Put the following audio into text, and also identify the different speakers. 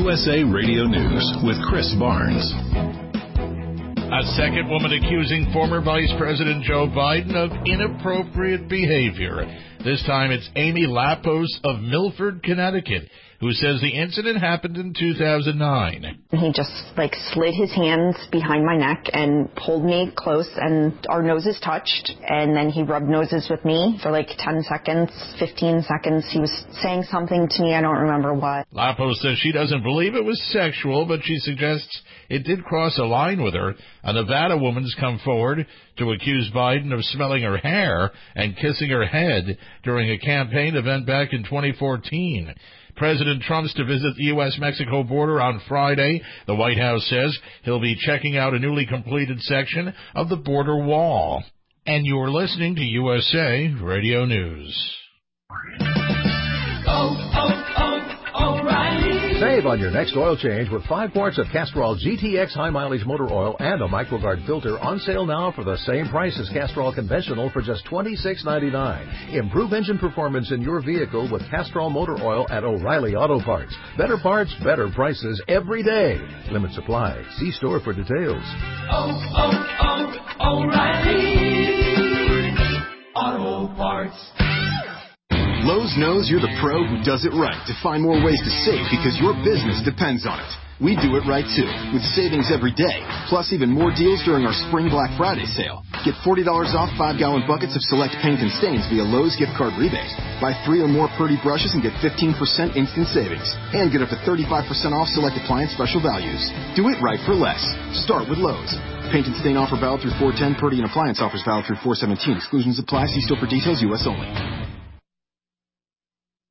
Speaker 1: USA Radio News with Chris Barnes.
Speaker 2: A second woman accusing former Vice President Joe Biden of inappropriate behavior. This time it's Amy Lapos of Milford, Connecticut, who says the incident happened in 2009.
Speaker 3: He just slid his hands behind my neck and pulled me close, and our noses touched, and then he rubbed noses with me for 10 seconds, 15 seconds. He was saying something to me, I don't remember what.
Speaker 2: Lapos says she doesn't believe it was sexual, but she suggests it did cross a line with her. A Nevada woman's come forward to accuse Biden of smelling her hair and kissing her head during a campaign event back in 2014. President Trump's to visit the U.S.-Mexico border on Friday. The White House says he'll be checking out a newly completed section of the border wall. And you're listening to USA Radio News.
Speaker 4: O'Reilly. Save on your next oil change with 5 quarts of Castrol GTX high mileage motor oil and a MicroGuard filter on sale now for the same price as Castrol Conventional for just $26.99. Improve engine performance in your vehicle with Castrol motor oil at O'Reilly Auto Parts. Better parts, better prices every day. Limit supply. See store for details.
Speaker 5: O'Reilly Auto Parts.
Speaker 6: Lowe's knows you're the pro who does it right to find more ways to save because your business depends on it. We do it right, too, with savings every day, plus even more deals during our Spring Black Friday sale. Get $40 off 5-gallon buckets of select paint and stains via Lowe's gift card rebate. Buy 3 or more Purdy brushes and get 15% instant savings. And get up to 35% off select appliance special values. Do it right for less. Start with Lowe's. Paint and stain offer valid through 4/10. Purdy and appliance offers valid through 4/17. Exclusions apply. See store for details. U.S. only.